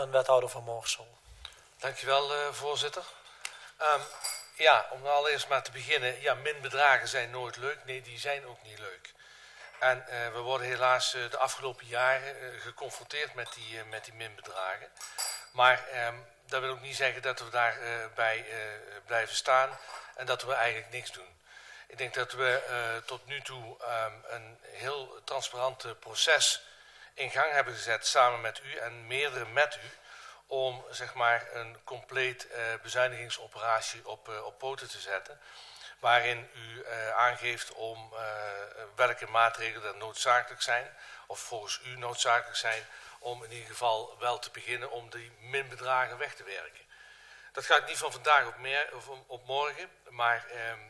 en wethouder van Moorsel. Dankjewel, voorzitter. Om allereerst maar te beginnen. Ja, minbedragen zijn nooit leuk. Nee, die zijn ook niet leuk. En we worden helaas de afgelopen jaren geconfronteerd met die minbedragen. Maar dat wil ook niet zeggen dat we daarbij blijven staan en dat we eigenlijk niks doen. Ik denk dat we tot nu toe een heel transparant proces in gang hebben gezet samen met u en meerdere met u om zeg maar een compleet bezuinigingsoperatie op poten te zetten. Waarin u aangeeft om welke maatregelen er noodzakelijk zijn, of volgens u noodzakelijk zijn, om in ieder geval wel te beginnen om die minbedragen weg te werken. Dat gaat niet van vandaag op morgen, maar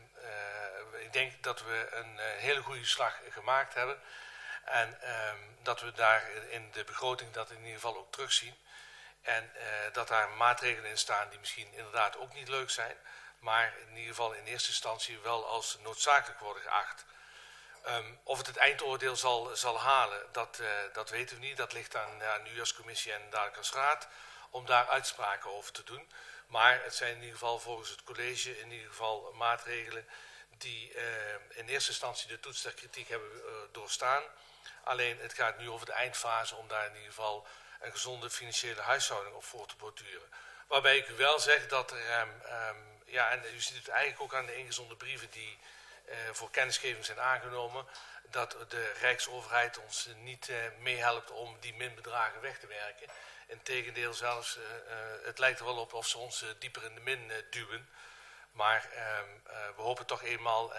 ik denk dat we een hele goede slag gemaakt hebben. En dat we daar in de begroting dat in ieder geval ook terugzien. En dat daar maatregelen in staan die misschien inderdaad ook niet leuk zijn, maar in ieder geval in eerste instantie wel als noodzakelijk worden geacht. Of het eindoordeel zal halen, dat weten we niet. Dat ligt aan u als commissie en dadelijk als raad om daar uitspraken over te doen. Maar het zijn in ieder geval volgens het college in ieder geval maatregelen die in eerste instantie de toets der kritiek hebben doorstaan. Alleen het gaat nu over de eindfase om daar in ieder geval een gezonde financiële huishouding op voor te borduren. Waarbij ik u wel zeg dat er, en u ziet het eigenlijk ook aan de ingezonden brieven die voor kennisgeving zijn aangenomen, dat de Rijksoverheid ons niet meehelpt om die minbedragen weg te werken. Integendeel zelfs, het lijkt er wel op of ze ons dieper in de min duwen. Maar we hopen toch eenmaal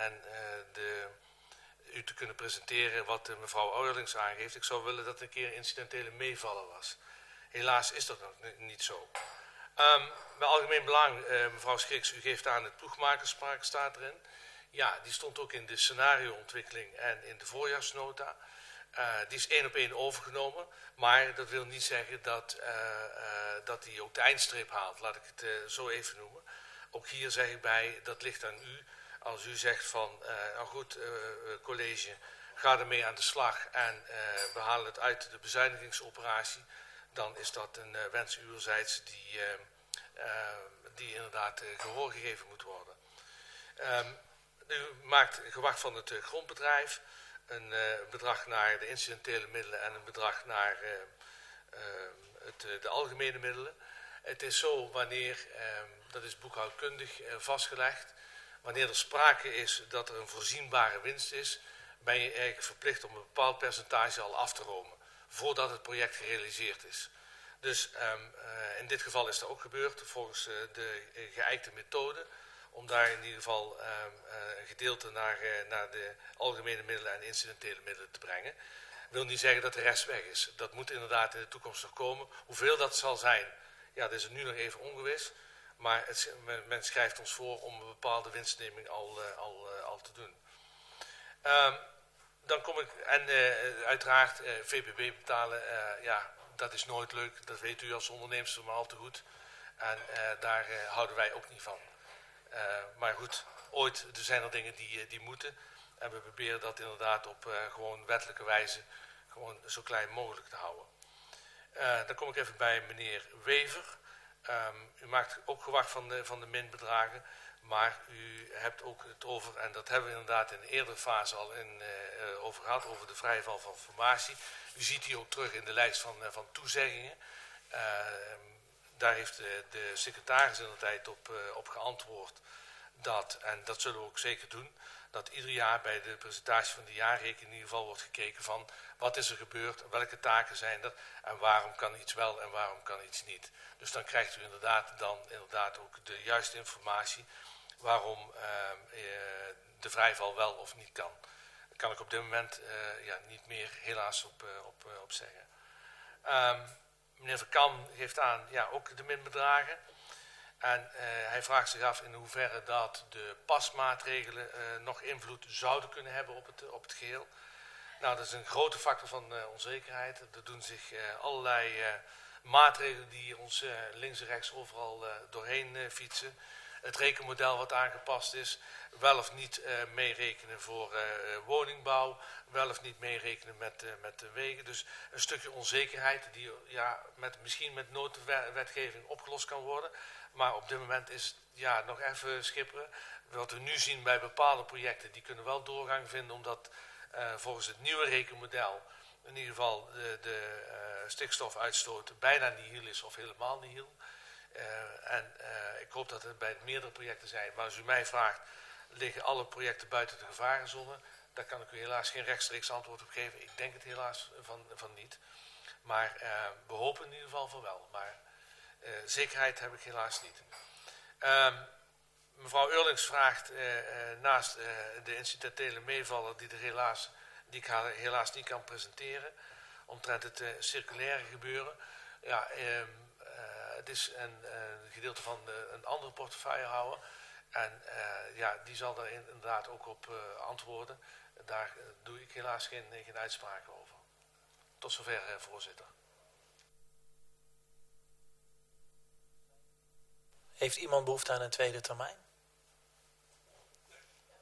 u te kunnen presenteren wat mevrouw Eurlings aangeeft. Ik zou willen dat het een keer incidentele meevallen was. Helaas is dat nog niet zo. Bij algemeen belang, mevrouw Schiks, u geeft aan het ploegmakerspark staat erin. Ja, die stond ook in de scenarioontwikkeling en in de voorjaarsnota. Die is 1 op 1 overgenomen, maar dat wil niet zeggen dat die ook de eindstreep haalt. Laat ik het zo even noemen. Ook hier zeg ik bij, dat ligt aan u. Als u zegt van, nou goed, college, ga ermee aan de slag en we halen het uit de bezuinigingsoperatie, dan is dat een wens uwerzijds die inderdaad gehoor gegeven moet worden. U maakt gewag van het grondbedrijf, een bedrag naar de incidentele middelen en een bedrag naar de algemene middelen. Het is zo wanneer, dat is boekhoudkundig vastgelegd, wanneer er sprake is dat er een voorzienbare winst is, ben je eigenlijk verplicht om een bepaald percentage al af te romen, voordat het project gerealiseerd is. Dus in dit geval is dat ook gebeurd, volgens de geëikte methode, om daar in ieder geval een gedeelte naar de algemene middelen en incidentele middelen te brengen. Dat wil niet zeggen dat de rest weg is. Dat moet inderdaad in de toekomst nog komen. Hoeveel dat zal zijn, ja, dat is het nu nog even ongewis. Maar men schrijft ons voor om een bepaalde winstneming al te doen. Dan kom ik, en uiteraard VPB betalen, dat is nooit leuk. Dat weet u als ondernemer maar al te goed. En daar houden wij ook niet van. Maar goed, ooit zijn er dingen die moeten. En we proberen dat inderdaad op gewoon wettelijke wijze gewoon zo klein mogelijk te houden. Dan kom ik even bij meneer Wever. U maakt ook gewag van de minbedragen. Maar u hebt ook het over, en dat hebben we inderdaad in de eerdere fase al over gehad, over de vrijval van formatie. U ziet die ook terug in de lijst van toezeggingen. Daar heeft de secretaris in de tijd op geantwoord dat, en dat zullen we ook zeker doen, dat ieder jaar bij de presentatie van de jaarrekening in ieder geval wordt gekeken van wat is er gebeurd, welke taken zijn er en waarom kan iets wel en waarom kan iets niet. Dus dan krijgt u inderdaad ook de juiste informatie waarom de vrijval wel of niet kan. Daar kan ik op dit moment niet meer helaas op zeggen. Meneer Verkam geeft aan, ja, ook de minbedragen. En hij vraagt zich af in hoeverre dat de pasmaatregelen nog invloed zouden kunnen hebben op het geheel. Nou, dat is een grote factor van onzekerheid. Er doen zich allerlei maatregelen die ons links en rechts overal doorheen fietsen. het rekenmodel wat aangepast is, wel of niet meerekenen voor woningbouw, wel of niet meerekenen met de wegen. Dus een stukje onzekerheid die misschien met noodwetgeving opgelost kan worden. Maar op dit moment is het nog even schipperen. Wat we nu zien bij bepaalde projecten, die kunnen wel doorgang vinden, omdat volgens het nieuwe rekenmodel in ieder geval de stikstofuitstoot bijna nihil is of helemaal nihil. Ik hoop dat het bij meerdere projecten zijn. Maar als u mij vraagt, liggen alle projecten buiten de gevarenzone? Daar kan ik u helaas geen rechtstreeks antwoord op geven. Ik denk het helaas van niet. Maar we hopen in ieder geval van wel. Maar zekerheid heb ik helaas niet. Mevrouw Eurlings vraagt naast de incidentele meevaller die ik helaas niet kan presenteren, omtrent het circulaire gebeuren. Ja, het is een gedeelte van een andere portefeuillehouder. En die zal daar inderdaad ook op antwoorden. Daar doe ik helaas geen uitspraken over. Tot zover, voorzitter. Heeft iemand behoefte aan een tweede termijn?